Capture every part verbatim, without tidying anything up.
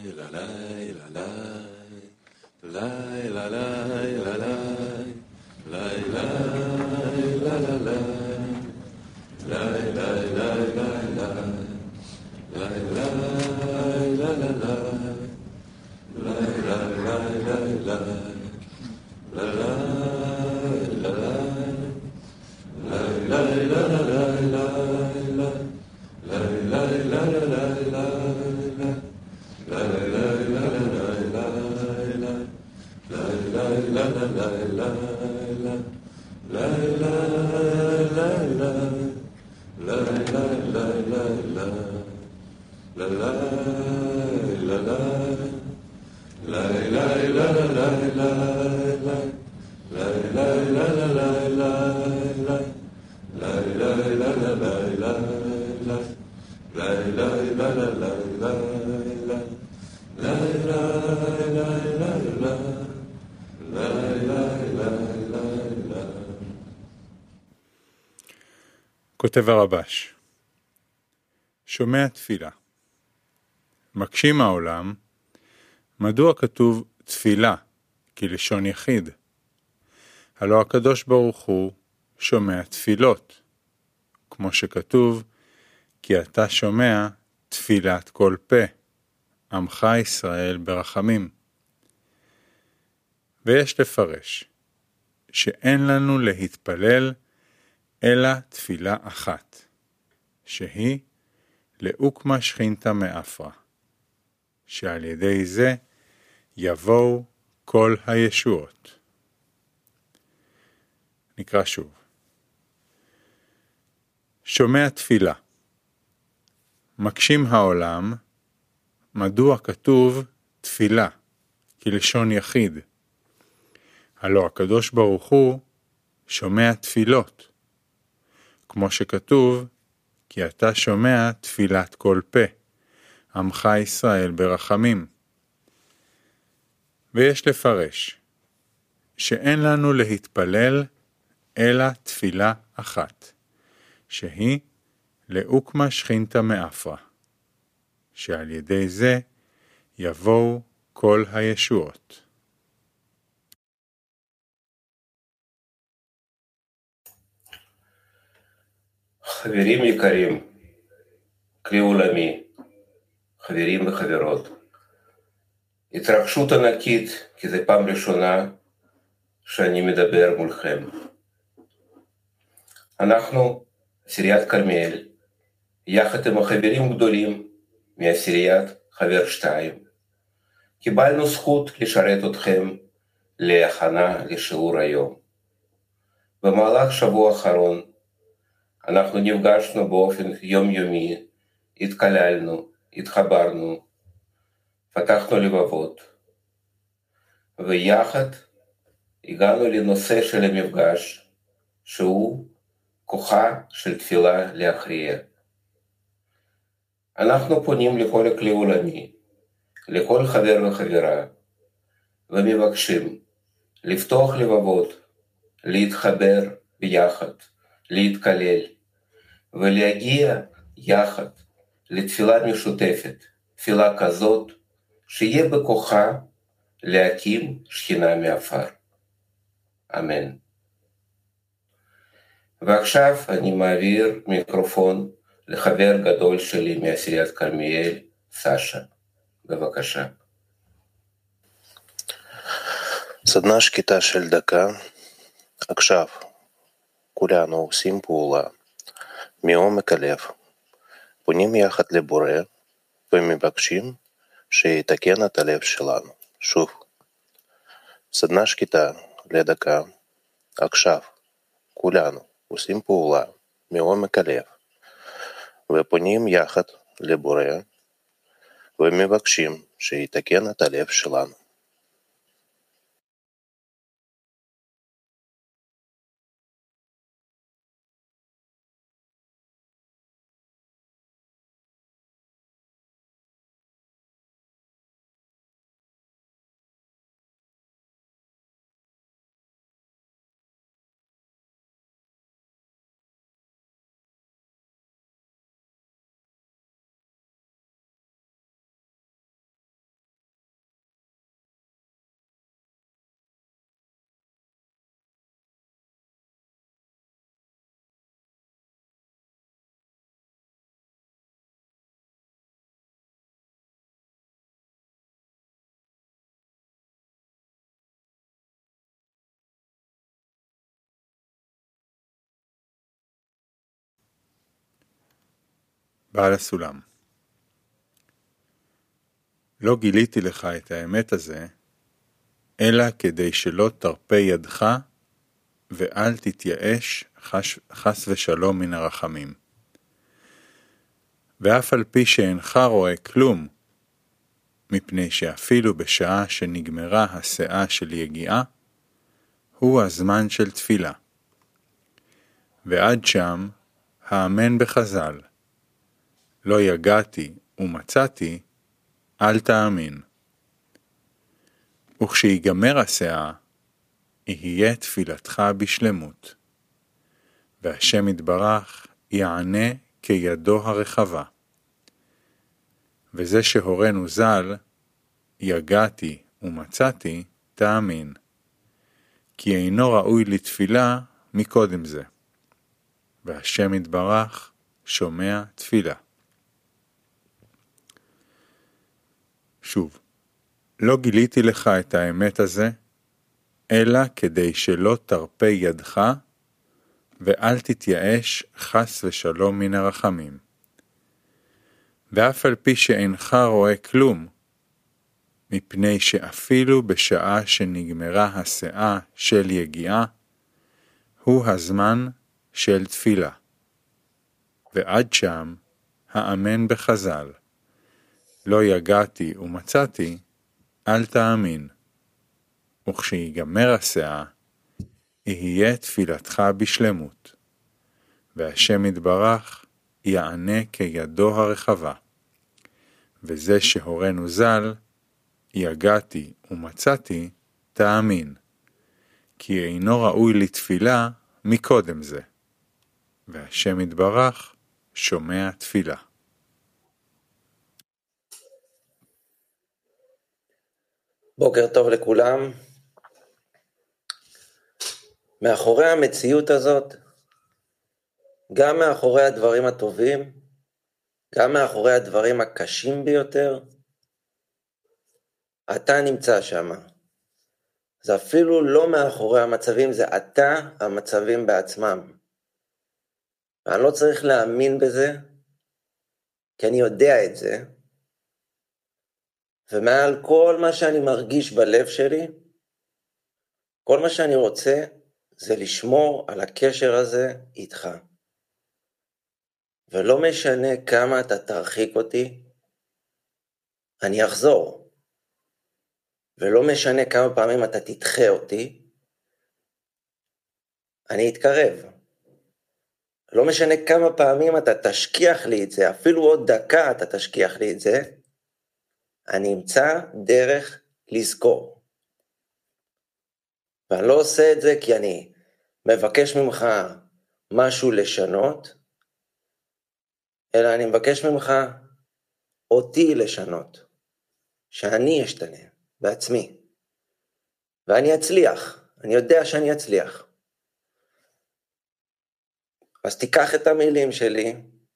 כותב הרבש, שומע תפילה. מקשים העולם, מדוע כתוב תפילה כלשון יחיד? הלא הקדוש ברוך הוא שומע תפילות, כמו שכתוב, כי אתה שומע תפילת כל פה, עמך ישראל ברחמים. ויש לפרש, שאין לנו להתפלל אלא תפילה אחת, שהיא לאוקמה שכינתה מאפרה, שעל ידי זה יבואו כל הישועות. נקרא שוב. שומע תפילה. מקשים העולם, מדוע כתוב תפילה, כלשון יחיד? הלא הקדוש ברוך הוא שומע תפילות, כמו שכתוב, כי אתה שומע תפילת כל פה, עמך ישראל ברחמים. ויש לפרש, שאין לנו להתפלל אלא תפילה אחת, שהיא לאוקמה שכינתה מאפרה, שעל ידי זה יבואו כל הישועות. חברים יקרים, כלי עולמי, חברים וחברות, התרגשות ענקית, כי זה פעם ראשונה שאני מדבר מולכם. אנחנו, עשיריית כרמיאל, יחד עם החברים גדולים מעשיריית חבר שתיים, קיבלנו זכות לשרת אתכם להכנה לשיעור היום. במהלך שבוע האחרון, אנחנו נפגשנו באופן יומיומי, התקללנו, התחברנו, פתחנו לבבות, ויחד הגענו לנושא של המפגש, שהוא כוחה של תפילה להכריע. אנחנו פונים לכל הכלי עולמי, לכל חבר וחברה, ומבקשים לפתוח לבבות, להתחבר ביחד, להתקלל, ולהגיע יחד לתפילה משותפת, תפילה כזאת שיהיה בכוחה להקים שכינה מעפר. אמן. ועכשיו אני מעביר מיקרופון לחבר גדול שלי מעשיריית כרמיאל, סשה. בבקשה. סדנה שקטה של דקה. עכשיו, כולנו עושים פעולה מעומק הלב, פונים יחד לבורא ומבקשים שיתקן את הלב שלנו. שוב, סדנה שקטה לדקה. עכשיו, כולנו עושים פעולה מעומק הלב ופונים יחד לבורא ומבקשים שיתקן את הלב שלנו. בעל הסולם. לא גיליתי לך את האמת הזה, אלא כדי שלא תרפה ידך, ואל תתייאש חש, חס ושלום מן הרחמים. ואף על פי שאינך רואה כלום, מפני שאפילו בשעה שנגמרה השאה של יגיעה, הוא הזמן של תפילה. ועד שם, האמן בחז"ל. לא יגעתי ומצאתי, אל תאמין. וכשיגמר השאה, יהיה תפילתך בשלמות. והשם יתברך יענה כידו הרחבה. וזה שהורנו ז"ל, יגעתי ומצאתי, תאמין. כי אינו ראוי לתפילה מקודם זה. והשם יתברך שומע תפילה. שוב, לא גיליתי לך את האמת הזה, אלא כדי שלא תרפה ידך, ואל תתייאש חס ושלום מן הרחמים. ואף על פי שאינך רואה כלום, מפני שאפילו בשעה שנגמרה השאה של יגיעה, הוא הזמן של תפילה. ועד שם, האמן בחז"ל. לא יגעתי ומצאתי, אל תאמין. וכשיגמר השאה, יהיה תפילתך בשלמות. והשם יתברך יענה כידו הרחבה. וזה שהורנו ז"ל, יגעתי ומצאתי, תאמין. כי אינו ראוי לתפילה מקודם זה. והשם יתברך שומע תפילה. בוקר טוב לכולם. מאחורי המציאות הזאת, גם מאחורי הדברים הטובים, גם מאחורי הדברים הקשים ביותר, אתה נמצא שם. זה אפילו לא מאחורי המצבים, זה אתה המצבים בעצמם. ואני לא צריך להאמין בזה, כי אני יודע את זה, ומעל כל מה שאני מרגיש בלב שלי, כל מה שאני רוצה זה לשמור על הקשר הזה איתך. ולא משנה כמה אתה תרחיק אותי, אני אחזור. ולא משנה כמה פעמים אתה תדחה אותי, אני אתקרב. לא משנה כמה פעמים אתה תשכיח לי את זה, אפילו עוד דקה אתה תשכיח לי את זה, אני אמצא דרך לזכור. ואני לא עושה את זה כי אני מבקש ממך משהו לשנות, אלא אני מבקש ממך אותי לשנות, שאני אשתנה בעצמי. ואני אצליח, אני יודע שאני אצליח. אז תיקח את המילים שלי,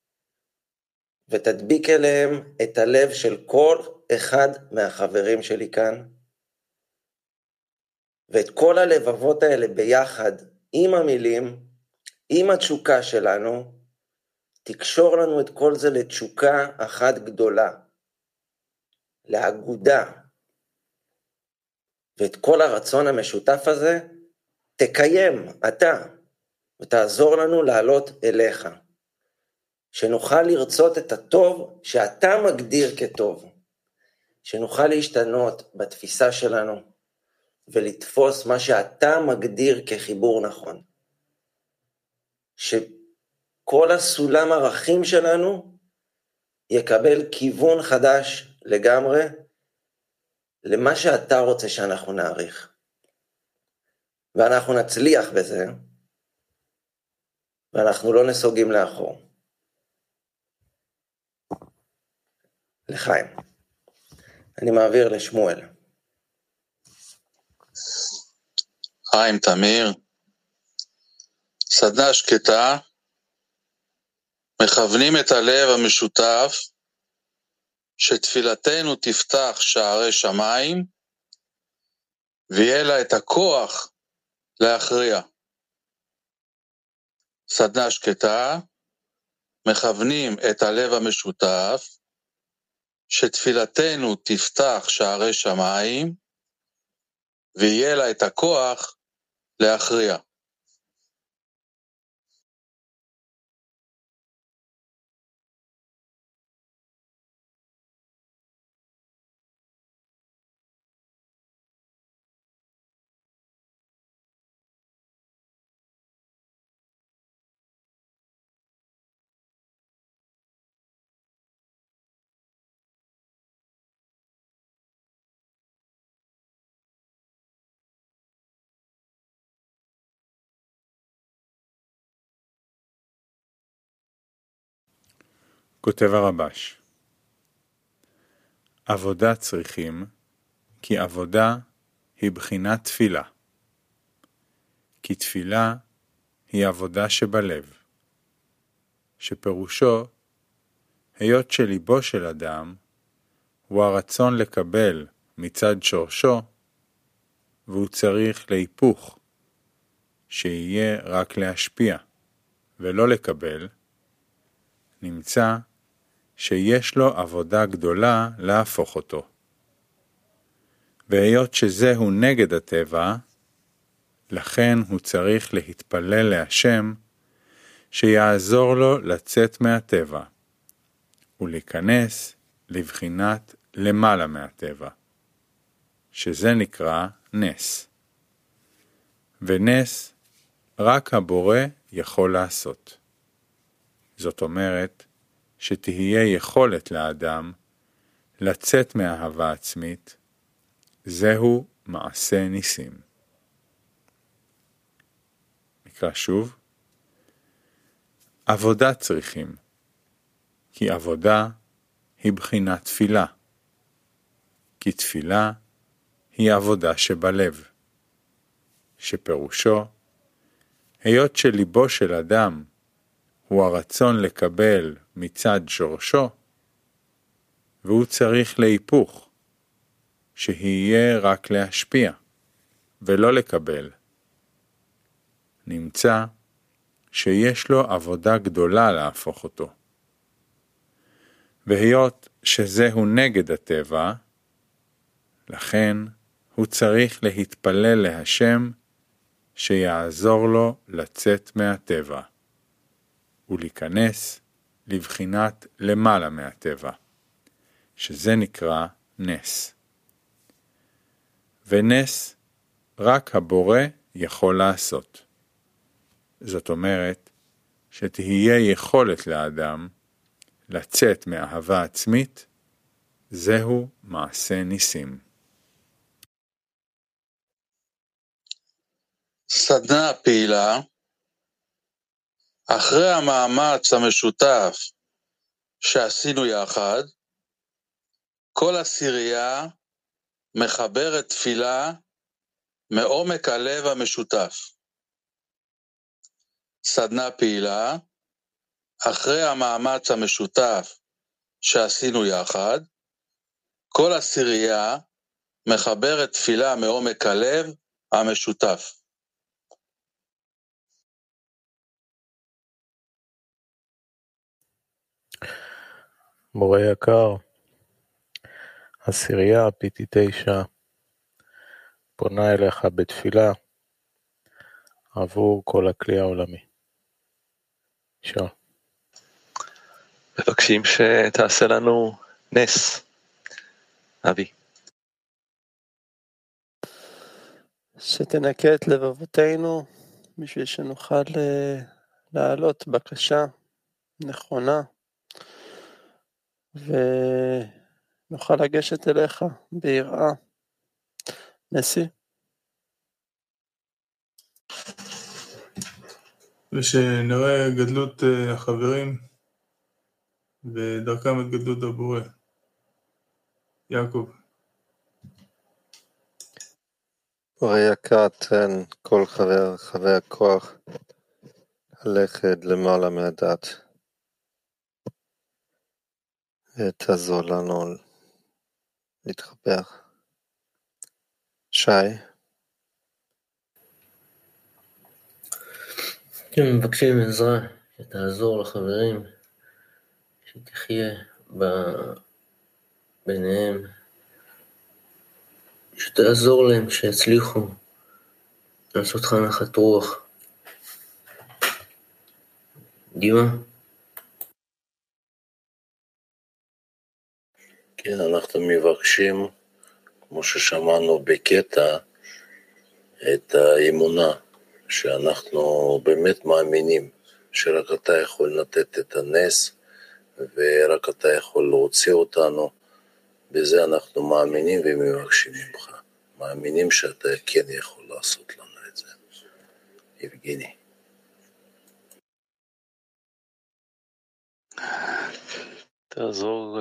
ותדביק אליהם את הלב של כל אחד מהחברים שלי כאן, ואת כל הלבבות האלה ביחד עם המילים, עם התשוקה שלנו, תקשור לנו את כל זה לתשוקה אחת גדולה, לאגודה, ואת כל הרצון המשותף הזה תקיים אתה, ותעזור לנו לעלות אליך. שנוכל לרצות את הטוב שאתה מגדיר כטוב, שנוכל להשתנות בתפיסה שלנו, ולתפוס מה שאתה מגדיר כחיבור נכון. שכל הסולם ערכים שלנו יקבל כיוון חדש לגמרי, למה שאתה רוצה שאנחנו נעריך. ואנחנו נצליח בזה, ואנחנו לא נסוגים לאחור. לחיים. אני מעביר לשמואל. חיים תמיר, סדנה שקטה, מכוונים את הלב המשותף, שתפילתנו תפתח שערי שמיים, ויהיה לה את הכוח להכריע. סדנה שקטה, מכוונים את הלב המשותף, שתפילתנו תפתח שערי שמיים, ויהיה לה את הכוח להכריע. כותב הרבש, עבודה צריכים, כי עבודה היא בחינת תפילה. כי תפילה היא עבודה שבלב, שפירושו, היות שליבו של אדם הוא הרצון לקבל מצד שורשו, והוא צריך להיפוך, שיהיה רק להשפיע ולא לקבל, נמצא שיש לו עבודה גדולה להפוך אותו. והיות שזהו נגד הטבע, לכן הוא צריך להתפלל להשם שיעזור לו לצאת מהטבע ולהיכנס לבחינת למעלה מהטבע, שזה נקרא נס. ונס רק הבורא יכול לעשות. זאת אומרת שתהיה יכולת לאדם לצאת מאהבה עצמית, זהו מעשה ניסים. נקרא שוב, עבודה צריכים, כי עבודה היא בחינת תפילה, כי תפילה היא עבודה שבלב, שפירושו, היות שליבו של אדם הוא הרצון לקבל מצד שורשו, והוא צריך להיפוך, שיהיה רק להשפיע ולא לקבל. נמצא שיש לו עבודה גדולה להפוך אותו. והיות שזהו נגד הטבע, לכן הוא צריך להתפלל להשם שיעזור לו לצאת מהטבע ולהיכנס לבחינת למעלה מהטבע, שזה נקרא נס. ונס רק הבורא יכול לעשות. זאת אומרת שתהיה יכולת לאדם לצאת מאהבה עצמית, זהו מעשה ניסים. סדנה פעילה, אחרי המאמץ המשותף שעשינו יחד, כל עשירייה מחברת תפילה מעומק הלב המשותף. סדנה פעילה, אחרי המאמץ המשותף שעשינו יחד, כל עשירייה מחברת תפילה מעומק הלב המשותף. מורה יקר, עשירייה פי טי תשע פונה אליך בתפילה עבור כל הכלי העולמי. שואל. מבקשים שתעשה לנו נס, אבי. שתנקה את לבבותינו בשביל שנוכל להעלות בקשה נכונה ונוכל לגשת אליך ביראה. נשיא. ושנראה גדלות החברים ודרכם את גדלות הבורא. יעקב. מורה יקר, תן כל חבר חבר כוח ללכת למעלה מהדת ותעזור לנו להתחבר. שי. כן, מבקשים עזרה, שתעזור לחברים שתחיה ב... ביניהם, שתעזור להם, שיצליחו לעשות לך נחת רוח. דימה? כן, אנחנו מבקשים, כמו ששמענו בקטע, את האמונה, שאנחנו באמת מאמינים שרק אתה יכול לתת את הנס, ורק אתה יכול להוציא אותנו. בזה אנחנו מאמינים ומבקשים ממך. מאמינים שאתה כן יכול לעשות לנו את זה. יבגיני. תעזור,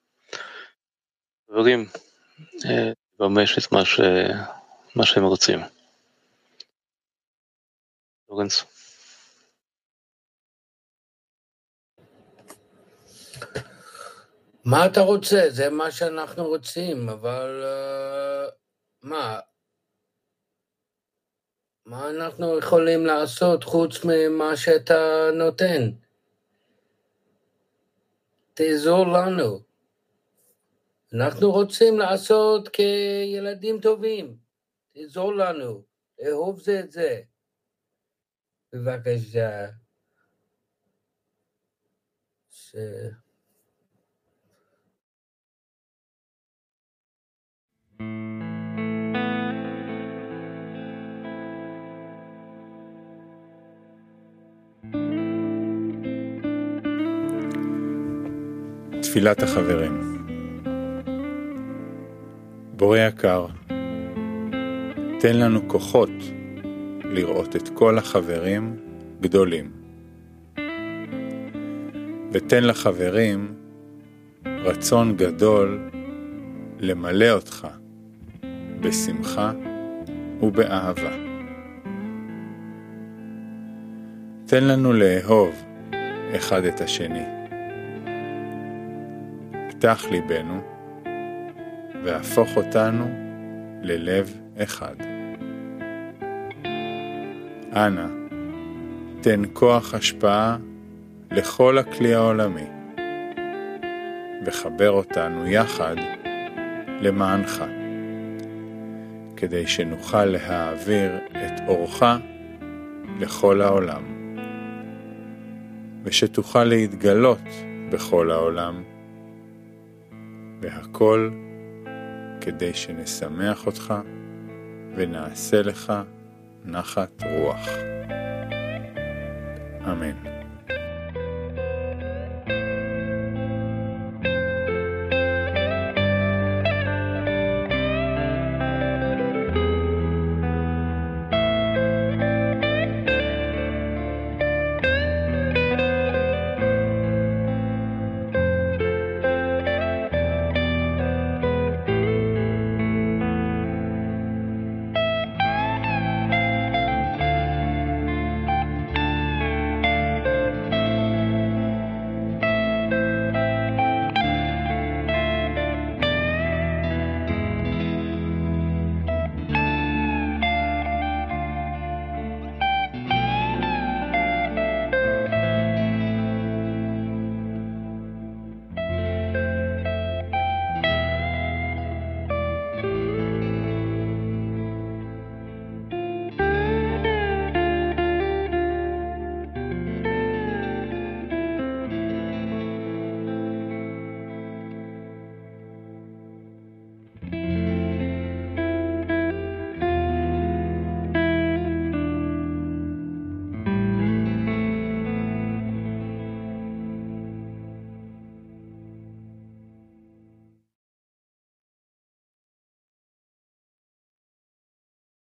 חברים, לממש את מה, ש... מה שהם רוצים. לורנס. מה אתה רוצה? זה מה שאנחנו רוצים, אבל uh, מה? מה אנחנו יכולים לעשות חוץ ממה שאתה נותן? תעזור לנו. אנחנו רוצים לעשות כילדים טובים. תעזור לנו. לאהוב זה את זה. בבקשה. ש... תפילת החברים. בורא יקר, תן לנו כוחות לראות את כל החברים גדולים. ותן לחברים רצון גדול למלא אותך בשמחה ובאהבה. תן לנו לאהוב אחד את השני. פתח ליבנו והפוך אותנו ללב אחד. אנא, תן כוח השפעה לכל הכלי העולמי וחבר אותנו יחד למענך, כדי שנוכל להעביר את אורך לכל העולם, ושתוכל להתגלות בכל העולם, והכל כדי שנשמח אותך ונעשה לך נחת רוח. אמן.